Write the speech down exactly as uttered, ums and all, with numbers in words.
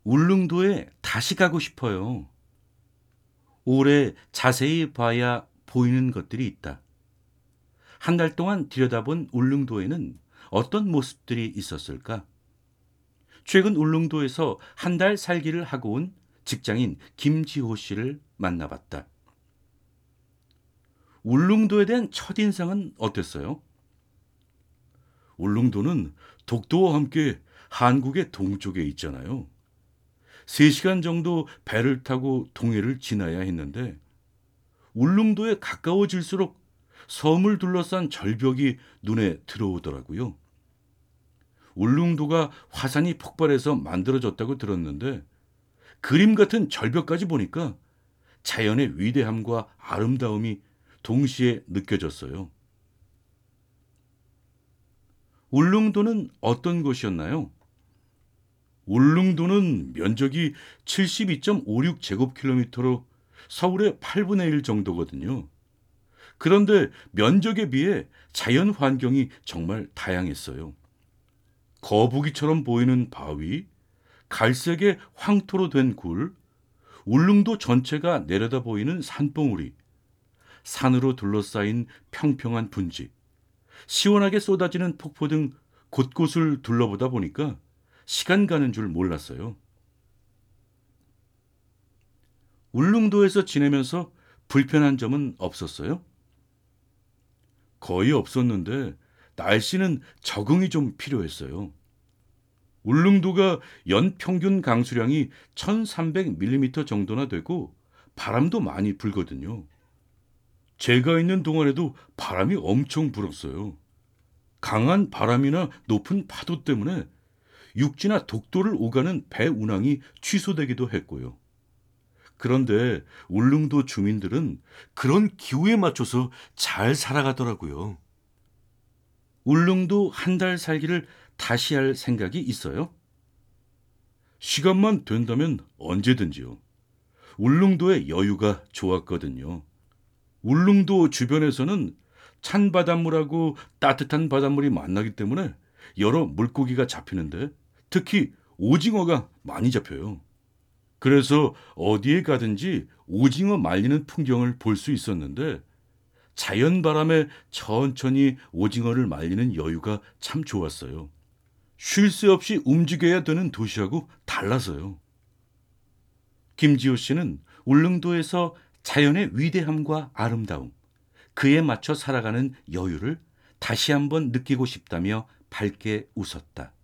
울릉도에 다시 가고 싶어요. 올해 자세히 봐야 보이는 것들이 있다. 한 달 동안 들여다본 울릉도에는 어떤 모습들이 있었을까? 최근 울릉도에서 한 달 살기를 하고 온 직장인 김지호 씨를 만나봤다. 울릉도에 대한 첫인상은 어땠어요? 울릉도는 독도와 함께 한국의 동쪽에 있잖아요. 세 시간 정도 배를 타고 동해를 지나야 했는데 울릉도에 가까워질수록 섬을 둘러싼 절벽이 눈에 들어오더라고요. 울릉도가 화산이 폭발해서 만들어졌다고 들었는데 그림 같은 절벽까지 보니까 자연의 위대함과 아름다움이 동시에 느껴졌어요. 울릉도는 어떤 곳이었나요? 울릉도는 면적이 칠십이 점 오육 제곱킬로미터로 서울의 팔분의 일 정도거든요. 그런데 면적에 비해 자연 환경이 정말 다양했어요. 거북이처럼 보이는 바위, 갈색의 황토로 된 굴, 울릉도 전체가 내려다 보이는 산봉우리, 산으로 둘러싸인 평평한 분지, 시원하게 쏟아지는 폭포 등 곳곳을 둘러보다 보니까 시간 가는 줄 몰랐어요. 울릉도에서 지내면서 불편한 점은 없었어요? 거의 없었는데 날씨는 적응이 좀 필요했어요. 울릉도가 연평균 강수량이 천삼백 밀리미터 정도나 되고 바람도 많이 불거든요. 제가 있는 동안에도 바람이 엄청 불었어요. 강한 바람이나 높은 파도 때문에 육지나 독도를 오가는 배 운항이 취소되기도 했고요. 그런데 울릉도 주민들은 그런 기후에 맞춰서 잘 살아가더라고요. 울릉도 한 달 살기를 다시 할 생각이 있어요? 시간만 된다면 언제든지요. 울릉도의 여유가 좋았거든요. 울릉도 주변에서는 찬 바닷물하고 따뜻한 바닷물이 만나기 때문에 여러 물고기가 잡히는데 특히 오징어가 많이 잡혀요. 그래서 어디에 가든지 오징어 말리는 풍경을 볼 수 있었는데 자연 바람에 천천히 오징어를 말리는 여유가 참 좋았어요. 쉴 새 없이 움직여야 되는 도시하고 달라서요. 김지호 씨는 울릉도에서 자연의 위대함과 아름다움, 그에 맞춰 살아가는 여유를 다시 한번 느끼고 싶다며 밝게 웃었다.